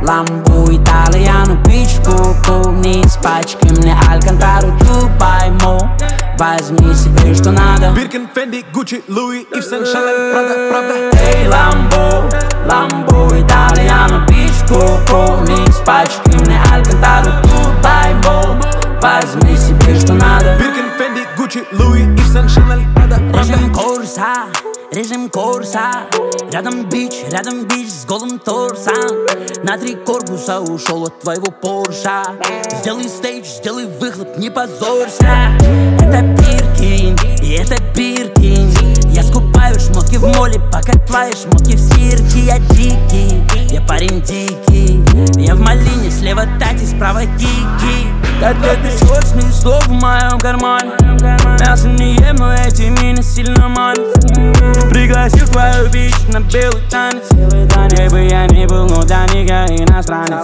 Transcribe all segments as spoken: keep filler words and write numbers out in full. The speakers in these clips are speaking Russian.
Lambo, Italiano, Beach, Coco, не испачкай мне Алькантару, Дубай, Мо. Возьми себе что надо. Биркин, Фенди, Гуччи, Луи, Ив Сен Шанель, Прада, правда. Эй, Lambo, Lambo, Italiano, Beach, Coco, не испачкай мне Алькантару, Дубай, Мо. Возьми себе что надо. Биркин, Фенди, Гуччи, Луи, Ив Сен Шанель, Прада, правда. Режим курса, режим курса. Рядом бич, рядом бич с голым торсом. На три корпуса ушел от твоего Порша. Сделай стейдж, сделай выхлоп, не позорься. Это Биркин, и это Биркин. Я скупаю шмотки в моле, пока твои шмотки в стирке. Я дикий, я парень дикий. Я в малине, слева тати, справа кики. Котлеты сочные, слов в моем кармане. Мясо не ем, но эти мины сильно манят. Пригласил твою бич на белый танец. Где бы я ни был, но для них я иностранец.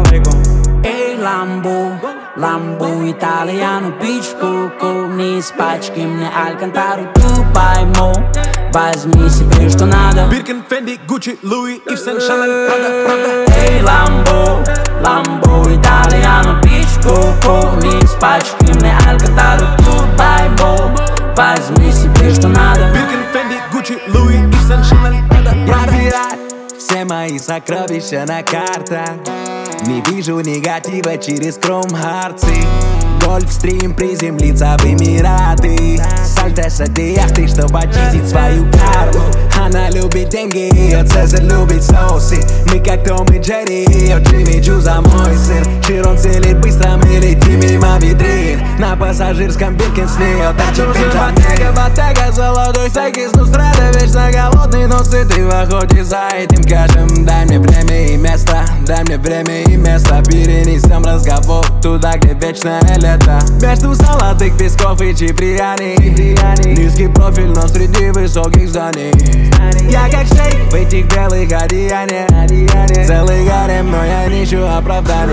Эй, Lambo, Lambo, Italiano, Beach, Coco, не испачкай мне Алькантару, Дубай, Мо. Возьми себе что надо. Биркин, Фенди, Гуччи, Луи, Ив Сен Шанель, Прада, правда. Эй, Lambo, Lambo, Italiano, Beach, Coco, не испачкай мне Алькантару, Дубай, Мо. Возьми себе что надо. Биркин, Фенди, Гуччи, Луи, Ив Сен Шанель, Прада, правда. Все мои сокровища на картах. Не вижу негатива через Chrome-Hearts. Гольфстрим приземлиться в Эмираты. Сальто для яхты, чтобы очистить свою карму. Она любит деньги, а Цезарь любит соусы. Мы как Том и Джерри, я Джимми Чу за мой сыр. Широн целит быстро, мы летим мимо витрин. На пассажирском Биркин с нее торчит пинжак. Ботега, ботега, золотой стейк. Ну страда, вечно голодный, но сытый в охоте за этим кашем. Дай мне время и место, дай мне время и место. Перенесем разговор туда, где вечное лето. Между золотых песков и Чиприани. Низкий профиль, но среди высоких зданий. Я как шейх в этих белых одеяниях. Целый гарем, но я не ищу оправданий.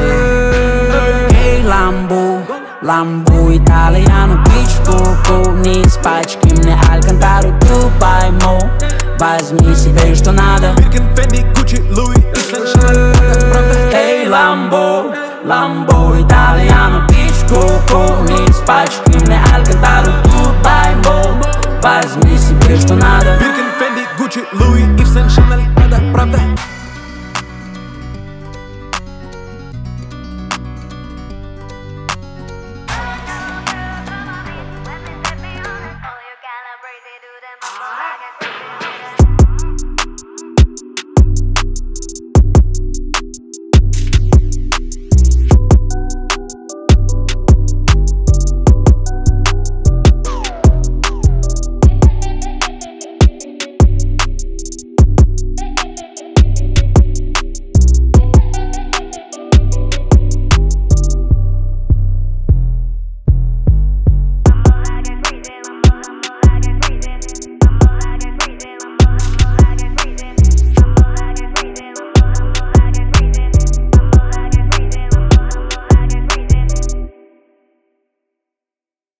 Эй, Lambo, Lambo, Italiano, Beach, Coco, не испачкай мне Алькантару, Дубай, Мо. Возьми себе что надо. Биркин, Фенди, Гуччи, Луи, Ив Сен Шанель, Прада, правда. Эй, Lambo, Lambo, Italiano, Beach, Coco, не испачкай мне Алькантару, Дубай, Мо. Возьми себе что надо. Биркин, Фенди, Гуччи, Луи, Ив Сен Шанель, Прада, правда.